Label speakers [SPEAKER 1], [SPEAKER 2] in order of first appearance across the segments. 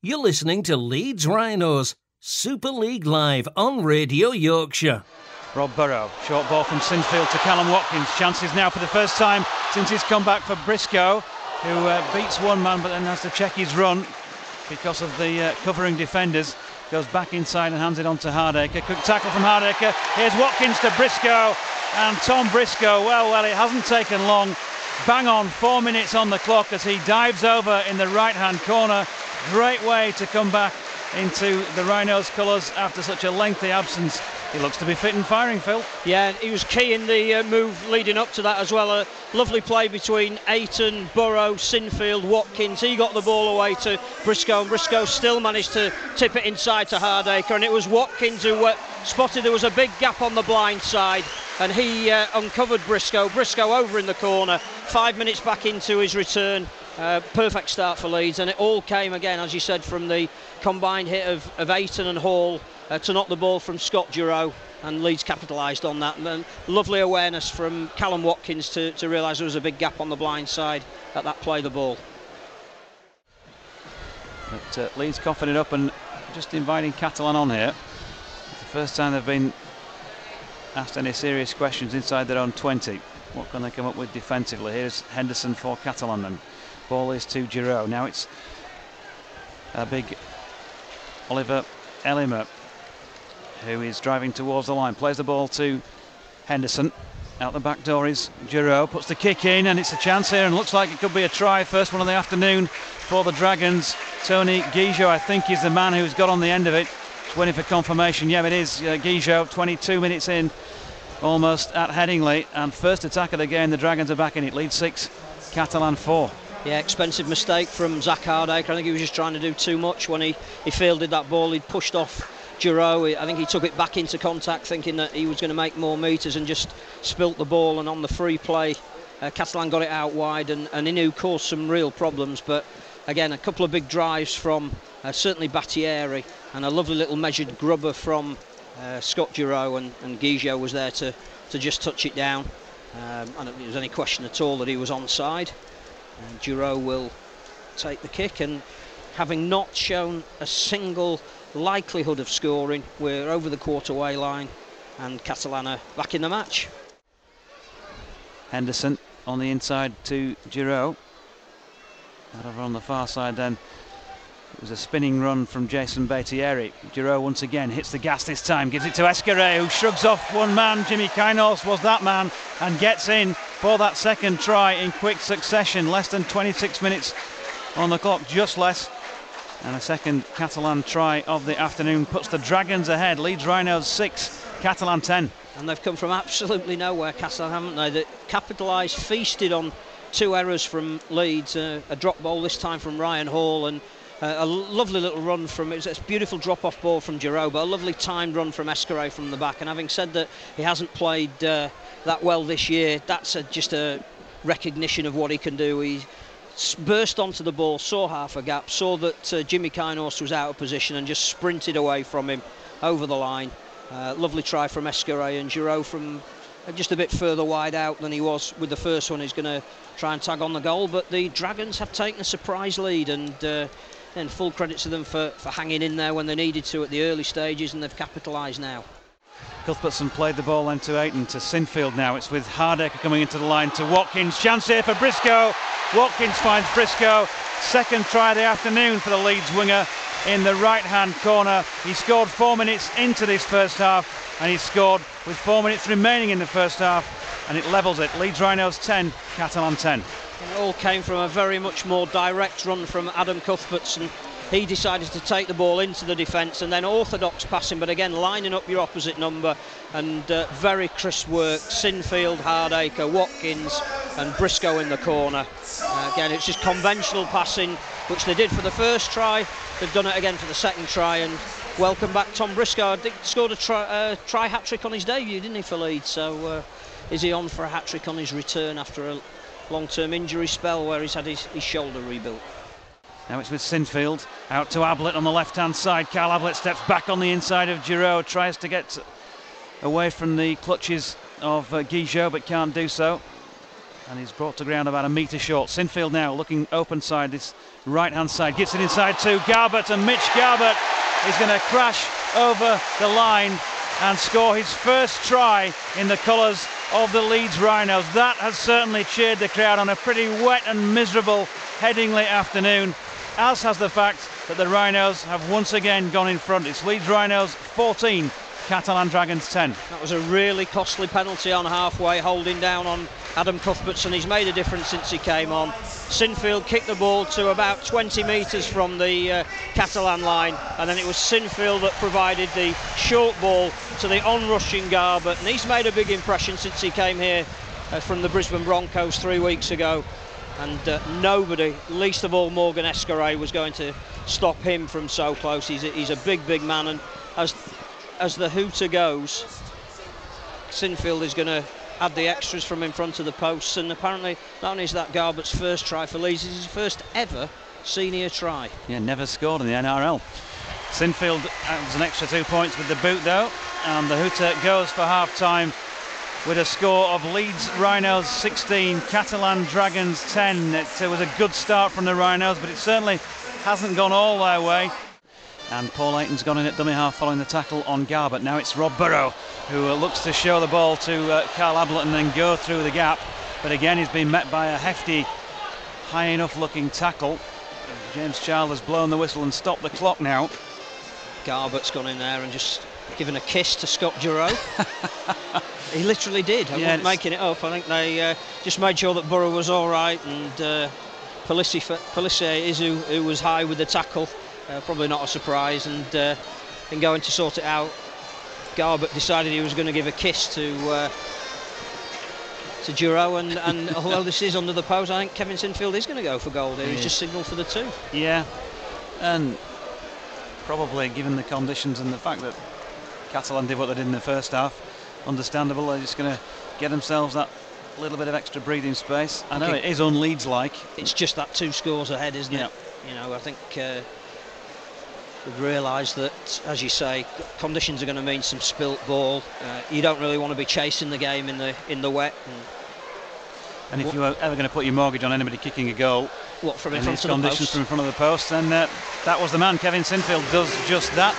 [SPEAKER 1] You're listening to Leeds Rhinos, Super League Live on Radio Yorkshire.
[SPEAKER 2] Rob Burrow, short ball from Sinfield to Callum Watkins. Chances now for the first time since his comeback for Briscoe, who beats one man but then has to check his run because of the covering defenders. Goes back inside and hands it on to Hardaker. Quick tackle from Hardaker. Here's Watkins to Briscoe, and Tom Briscoe, well, it hasn't taken long. Bang on, 4 minutes on the clock as he dives over in the right-hand corner. Great way to come back into the Rhinos colours after such a lengthy absence. He looks to be fit and firing, Phil.
[SPEAKER 3] Yeah, he was key in the move leading up to that as well. A lovely play between Ayton, Burrow, Sinfield, Watkins. He got the ball away to Briscoe, and Briscoe still managed to tip it inside to Hardaker, and it was Watkins who spotted there was a big gap on the blind side, and he uncovered Briscoe. Briscoe over in the corner, 5 minutes back into his return. Perfect start for Leeds, and it all came again, as you said, from the combined hit of Ayton and Hall to knock the ball from Scott Giroux, and Leeds capitalised on that. And lovely awareness from Callum Watkins to realise there was a big gap on the blind side at that play the ball.
[SPEAKER 2] But Leeds coughing it up and just inviting Catalan on here. It's the first time they've been asked any serious questions inside their own 20. What can they come up with defensively? Here's Henderson for Catalan, and ball is to Giroux. Now it's a big Oliver Elimer who is driving towards the line, plays the ball to Henderson. Out the back door is Giroux, puts the kick in, and it's a chance here, and looks like it could be a try. First one of the afternoon for the Dragons. Tony Guijo, I think, is the man who's got on the end of it. It's waiting for confirmation. Yeah, it is Guijo, 22 minutes in, almost at Headingley, and first attack of the game. The Dragons are back in it. Lead 6, Catalan 4.
[SPEAKER 3] Yeah, expensive mistake from Zach Hardaker. I think he was just trying to do too much when he fielded that ball. He'd pushed off Giroux. I think he took it back into contact thinking that he was going to make more metres and just spilt the ball, and on the free play Catalan got it out wide, and Inu caused some real problems. But again, a couple of big drives from certainly Battieri, and a lovely little measured grubber from Scott Giroux, and Guijo was there to just touch it down. I don't think there was any question at all that he was onside. Giroux will take the kick, and having not shown a single likelihood of scoring, we're over the quarter-way line, and Catalan are back in the match.
[SPEAKER 2] Henderson on the inside to Giroux. Over on the far side then, it was a spinning run from Jason Battieri. Giroux once again hits the gas this time, gives it to Escaré, who shrugs off one man. Jimmy Kainos was that man, and gets in for that second try in quick succession. Less than 26 minutes on the clock, just less. And a second Catalan try of the afternoon puts the Dragons ahead. Leeds Rhinos 6, Catalan 10.
[SPEAKER 3] And they've come from absolutely nowhere, Catalan, haven't they? They capitalised, feasted on two errors from Leeds. A drop ball this time from Ryan Hall, and a lovely little run from, it's a beautiful drop-off ball from Giroux, but a lovely timed run from Escaré from the back. And having said that he hasn't played that well this year, that's just a recognition of what he can do. He burst onto the ball, saw half a gap, saw that Jimmy Kainos was out of position, and just sprinted away from him over the line. Lovely try from Escaré, and Giroux from just a bit further wide out than he was with the first one. He's going to try and tag on the goal, but the Dragons have taken a surprise lead, and full credit to them for hanging in there when they needed to at the early stages, and they've capitalised now.
[SPEAKER 2] Cuthbertson played the ball then to Ayton, to Sinfield now. It's with Hardaker coming into the line to Watkins. Chance here for Briscoe. Watkins finds Briscoe. Second try of the afternoon for the Leeds winger in the right-hand corner. He scored 4 minutes into this first half, and he scored with 4 minutes remaining in the first half, and it levels it. Leeds Rhinos 10, Catalan 10.
[SPEAKER 3] It all came from a very much more direct run from Adam Cuthbertson. He decided to take the ball into the defence, and then orthodox passing, but again lining up your opposite number, and very crisp work. Sinfield, Hardaker, Watkins and Briscoe in the corner. Again, it's just conventional passing, which they did for the first try. They've done it again for the second try, and welcome back Tom Briscoe. I think scored a try hat-trick on his debut, didn't he, for Leeds? So is he on for a hat-trick on his return after a long-term injury spell where he's had his shoulder rebuilt?
[SPEAKER 2] Now it's with Sinfield, out to Ablett on the left-hand side. Carl Ablett steps back on the inside of Giroux, tries to get away from the clutches of Guijo, but can't do so. and he's brought to ground about a metre short. Sinfield now looking open side, this right-hand side, gets it inside to Garbett, and Mitch Garbett is going to crash over the line and score his first try in the colours of the Leeds Rhinos. That has certainly cheered the crowd on a pretty wet and miserable Headingley afternoon, as has the fact that the Rhinos have once again gone in front. It's Leeds Rhinos 14, Catalan Dragons 10.
[SPEAKER 3] That was a really costly penalty on halfway, holding down on Adam Cuthbertson. He's made a difference since he came on. Sinfield kicked the ball to about 20 metres from the Catalan line, and then it was Sinfield that provided the short ball to the on-rushing Garbett, and he's made a big impression since he came here from the Brisbane Broncos 3 weeks ago, and nobody, least of all Morgan Escaray, was going to stop him from so close. He's a big man, and as the hooter goes, Sinfield is going to add the extras from in front of the posts, and apparently not only is that Garbett's first try for Leeds, it's his first ever senior try.
[SPEAKER 2] Yeah, never scored in the NRL. Sinfield has an extra 2 points with the boot though, and the hooter goes for half-time with a score of Leeds Rhinos 16, Catalan Dragons 10. It was a good start from the Rhinos, but it certainly hasn't gone all their way. And Paul Ayton's gone in at dummy half following the tackle on Garbett. Now it's Rob Burrow who looks to show the ball to Carl Ablett and then go through the gap. But again, he's been met by a hefty, high enough looking tackle. James Child has blown the whistle and stopped the clock now.
[SPEAKER 3] Garbett's gone in there and just given a kiss to Scott Giroux. He literally did. I'm not making it up. I think they just made sure that Burrow was all right, and Pelissier, who was high with the tackle, probably not a surprise, and in going to sort it out, Garbett decided he was going to give a kiss to Giroux, and although this is under the post, I think Kevin Sinfield is going to go for goal here. He's just signalled for the 2.
[SPEAKER 2] Yeah, and probably given the conditions and the fact that Catalan did what they did in the first half, understandable. They're just going to get themselves that little bit of extra breathing space. I know it is un-Leeds-like.
[SPEAKER 3] It's just that 2 scores ahead, isn't it? You know, I think we've realised that, as you say, conditions are going to mean some spilt ball. You don't really want to be chasing the game in the wet.
[SPEAKER 2] And if you were ever going to put your mortgage on anybody kicking a goal,
[SPEAKER 3] what, from in
[SPEAKER 2] front
[SPEAKER 3] of the post?
[SPEAKER 2] From in front of the post, then that was the man. Kevin Sinfield does just that.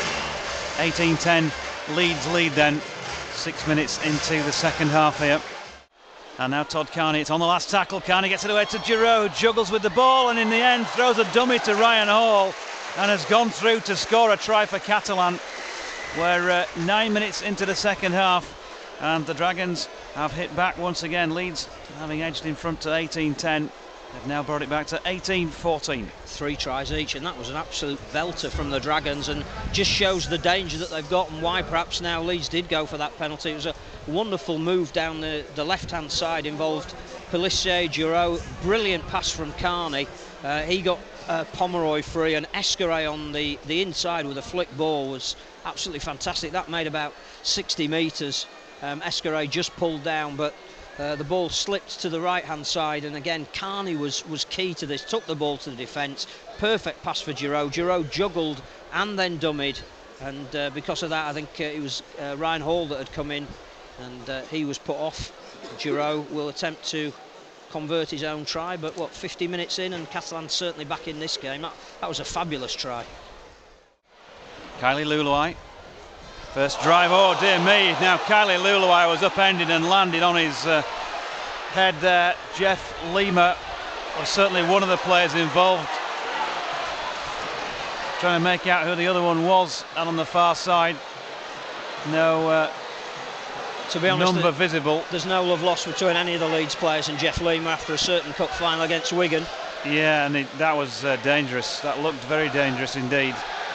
[SPEAKER 2] 18-10 Leeds lead then, 6 minutes into the second half here. And now Todd Carney, it's on the last tackle. Carney gets it away to Giroux, juggles with the ball, and in the end throws a dummy to Ryan Hall and has gone through to score a try for Catalan. We're 9 minutes into the second half, and the Dragons have hit back once again. Leeds having edged in front to 18-10. They've now brought it back to 18-14.
[SPEAKER 3] 3 tries each, and that was an absolute belter from the Dragons, and just shows the danger that they've got and why perhaps now Leeds did go for that penalty. It was a wonderful move down the left-hand side, involved Pelissier, Giroux, brilliant pass from Carney. He got Pomeroy free, and Escaray on the inside with a flick ball was absolutely fantastic. That made about 60 metres. Escaray just pulled down, but the ball slipped to the right-hand side, and again Carney was key to this, took the ball to the defence. Perfect pass for Giroux. Giroux juggled and then dummied, and because of that I think it was Ryan Hall that had come in, and he was put off. Giroux will attempt to convert his own try, but 50 minutes in, and Catalan's certainly back in this game. That was a fabulous try.
[SPEAKER 2] Kylie Luluai, first drive, oh dear me. Now Kylie Luluai was upended and landed on his head there. Jeff Lima was certainly one of the players involved, trying to make out who the other one was, and on the far side no
[SPEAKER 3] to be honest,
[SPEAKER 2] number visible.
[SPEAKER 3] There's no love lost between any of the Leeds players and Jeff Lima after a certain cup final against Wigan.
[SPEAKER 2] Yeah, and that was dangerous. That looked very dangerous indeed.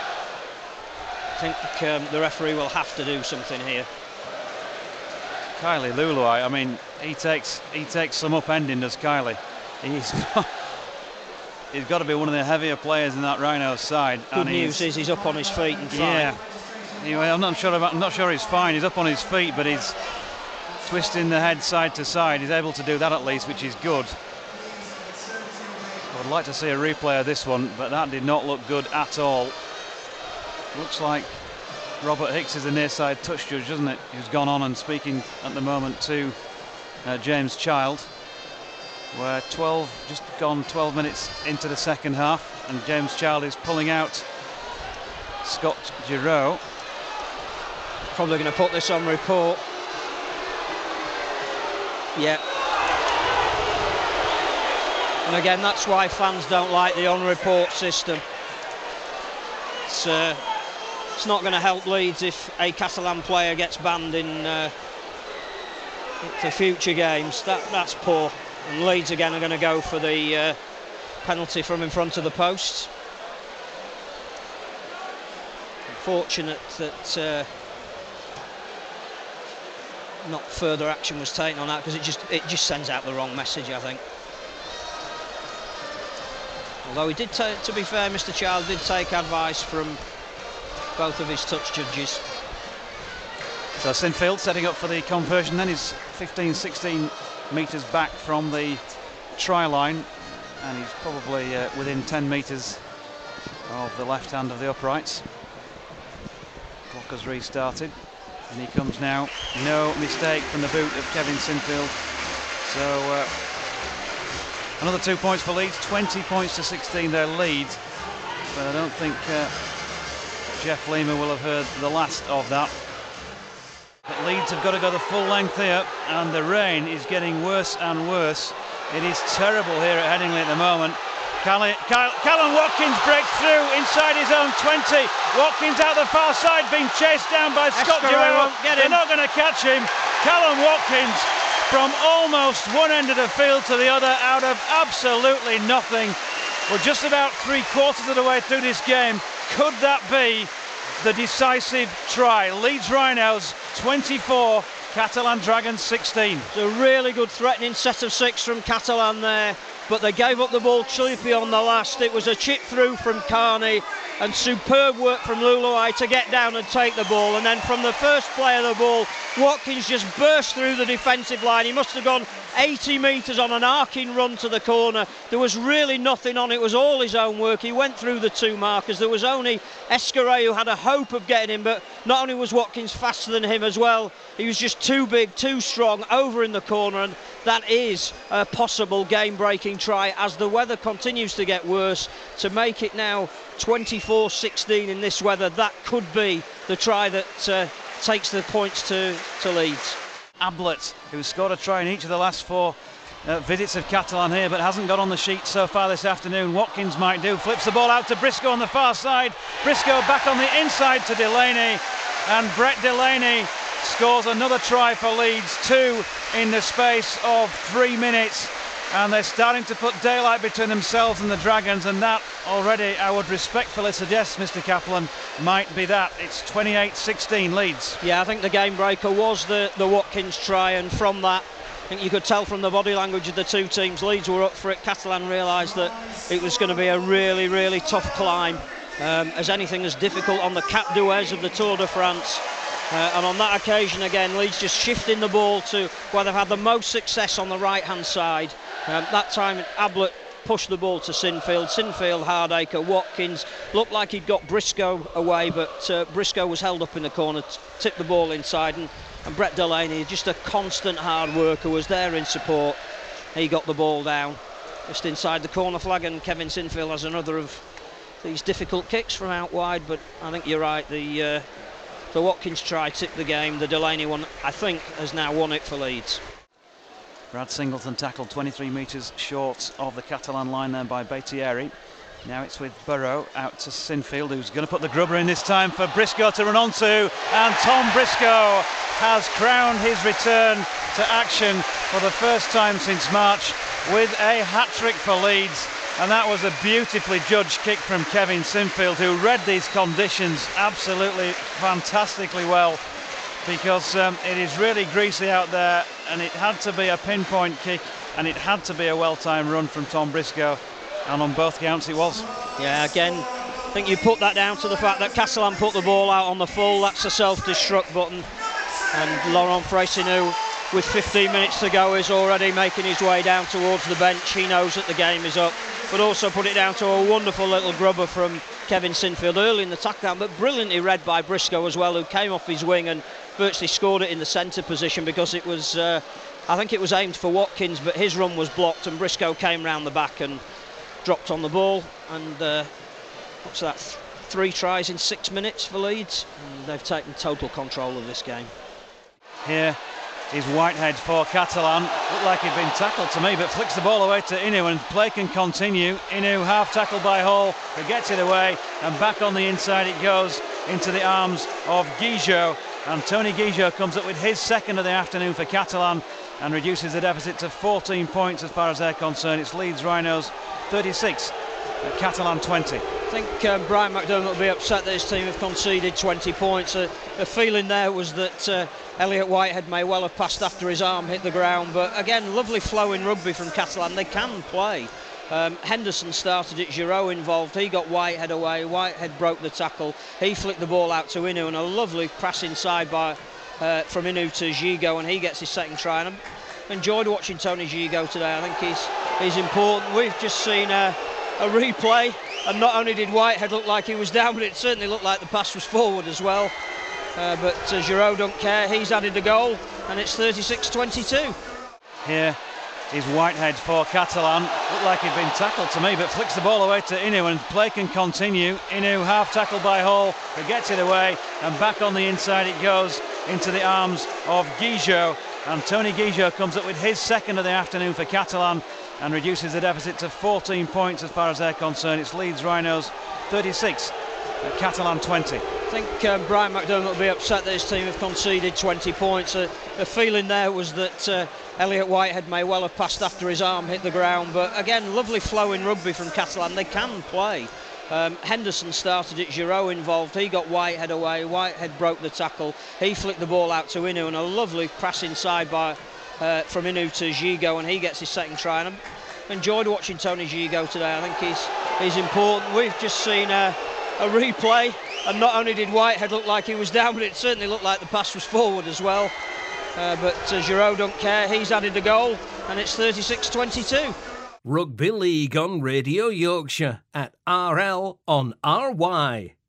[SPEAKER 3] I think the referee will have to do something here.
[SPEAKER 2] Kylie Luluai, I mean, he takes some upending, does Kylie. He's got to be one of the heavier players in that Rhinos side.
[SPEAKER 3] Good news is he's up on his feet and fine.
[SPEAKER 2] Yeah. Anyway, I'm not sure he's fine. He's up on his feet, but he's twisting the head side to side. He's able to do that at least, which is good. I would like to see a replay of this one, but that did not look good at all. Looks like Robert Hicks is the near side touch judge, doesn't it? Who's gone on and speaking at the moment to James Child. We're just gone 12 minutes into the second half, and James Child is pulling out Scott Giroux.
[SPEAKER 3] Probably going to put this on report. Yeah. And again, that's why fans don't like the on-report system. It's not going to help Leeds if a Catalan player gets banned in for future games. That's poor. And Leeds again are going to go for the penalty from in front of the post. Unfortunate that not further action was taken on that, because it just sends out the wrong message, I think. Although he did, to be fair, Mr. Child did take advice from both of his touch judges.
[SPEAKER 2] So Sinfield setting up for the conversion then. He's 15-16 metres back from the try line, and he's probably within 10 metres of the left hand of the uprights. Clock has restarted, and he comes now. No mistake from the boot of Kevin Sinfield. So another 2 points for Leeds, 20 points to 16 their lead. But I don't think Jeff Lima will have heard the last of that. But Leeds have got to go the full length here, and the rain is getting worse and worse. It is terrible here at Headingley at the moment. Callum Watkins breaks through inside his own 20. Watkins out the far side, being chased down by Scott Giroux. They're not going to catch him. Callum Watkins from almost one end of the field to the other, out of absolutely nothing. We're just about 3/4 of the way through this game. Could that be the decisive try? Leeds Rhinos 24, Catalan Dragons 16.
[SPEAKER 3] It's a really good threatening set of 6 from Catalan there, but they gave up the ball cheaply on the last. It was a chip through from Carney, and superb work from Luluai to get down and take the ball. And then from the first play of the ball, Watkins just burst through the defensive line. He must have gone 80 metres on an arcing run to the corner. There was really nothing on it. It was all his own work. He went through the 2 markers. There was only Escaré who had a hope of getting him, but not only was Watkins faster than him as well, he was just too big, too strong, over in the corner, and that is a possible game-breaking try as the weather continues to get worse. To make it now 24-16 in this weather, that could be the try that takes the points to Leeds.
[SPEAKER 2] Ablett, who's scored a try in each of the last 4 visits of Catalan here, but hasn't got on the sheet so far this afternoon. Watkins might do. Flips the ball out to Briscoe on the far side. Briscoe back on the inside to Delaney, and Brett Delaney scores another try for Leeds, 2 in the space of 3 minutes. And they're starting to put daylight between themselves and the Dragons, and that already, I would respectfully suggest, Mr. Kaplan, might be that. It's 28-16 Leeds.
[SPEAKER 3] Yeah, I think the game breaker was the Watkins try, and from that, I think you could tell from the body language of the 2 teams, Leeds were up for it. Catalan realised that it was going to be a really, really tough climb, as anything as difficult on the Cap d'Huez of the Tour de France. And on that occasion, again, Leeds just shifting the ball to where they've had the most success on the right-hand side. That time, Ablett pushed the ball to Sinfield. Sinfield, Hardacre, Watkins. Looked like he'd got Briscoe away, but Briscoe was held up in the corner, tipped the ball inside, and Brett Delaney, just a constant hard worker, was there in support. He got the ball down just inside the corner flag, and Kevin Sinfield has another of these difficult kicks from out wide. But I think you're right, the Watkins try tipped the game. The Delaney one, I think, has now won it for Leeds.
[SPEAKER 2] Brad Singleton tackled 23 metres short of the Catalan line there by Baitieri. Now it's with Burrow out to Sinfield, who's going to put the grubber in this time for Briscoe to run onto, and Tom Briscoe has crowned his return to action for the first time since March with a hat-trick for Leeds. And that was a beautifully judged kick from Kevin Sinfield, who read these conditions absolutely fantastically well, because it is really greasy out there, and it had to be a pinpoint kick, and it had to be a well-timed run from Tom Briscoe, and on both counts it was.
[SPEAKER 3] Yeah, again, I think you put that down to the fact that Catalan put the ball out on the full. That's a self-destruct button, and Laurent Freycinou, with 15 minutes to go, is already making his way down towards the bench. He knows that the game is up, but also put it down to a wonderful little grubber from Kevin Sinfield early in the tackle, but brilliantly read by Briscoe as well, who came off his wing and virtually scored it in the centre position, because it was I think it was aimed for Watkins, but his run was blocked and Briscoe came round the back and dropped on the ball. And what's that? 3 tries in 6 minutes for Leeds. And they've taken total control of this game.
[SPEAKER 2] Here is Whitehead for Catalan. Looked like he'd been tackled to me, but flicks the ball away to Inu, and play can continue. Inu half tackled by Hall, who gets it away, and back on the inside it goes into the arms of Guijo. And Tony Guijo comes up with his second of the afternoon for Catalan and reduces the deficit to 14 points as far as they're concerned. It's Leeds Rhinos 36, Catalan 20.
[SPEAKER 3] I think Brian McDermott will be upset that his team have conceded 20 points. The feeling there was that Elliot Whitehead may well have passed after his arm hit the ground, but again, lovely flowing rugby from Catalan. They can play. Henderson started it, Giroud involved, he got Whitehead away, Whitehead broke the tackle, he flicked the ball out to Inu, and a lovely pass inside from Inu to Gigo, and he gets his second try. And I've enjoyed watching Tony Gigo today. I think he's important. We've just seen a replay, and not only did Whitehead look like he was down, but it certainly looked like the pass was forward as well. But Giroud don't care, he's added a goal, and it's 36-22.
[SPEAKER 2] Here is Whitehead for Catalan. Looked like he'd been tackled to me, but flicks the ball away to Inu, and play can continue. Inu half tackled by Hall, who gets it away, and back on the inside it goes into the arms of Guijo. And Tony Guijo comes up with his second of the afternoon for Catalan and reduces the deficit to 14 points as far as they're concerned. It's Leeds Rhinos 36, Catalan 20.
[SPEAKER 3] I think Brian McDermott will be upset that his team have conceded 20 points. The feeling there was that Elliot Whitehead may well have passed after his arm hit the ground, but again, lovely flowing rugby from Catalan. They can play. Henderson started it, Giroud involved, he got Whitehead away, Whitehead broke the tackle, he flicked the ball out to Inu, and a lovely pass inside from Inu to Gigo, and he gets his second try. And I've enjoyed watching Tony Gigo today. I think he's important. We've just seen a replay, and not only did Whitehead look like he was down, but it certainly looked like the pass was forward as well. But Giroud don't care, he's added a goal, and it's 36-22.
[SPEAKER 1] Rugby League on Radio Yorkshire at RL on RY.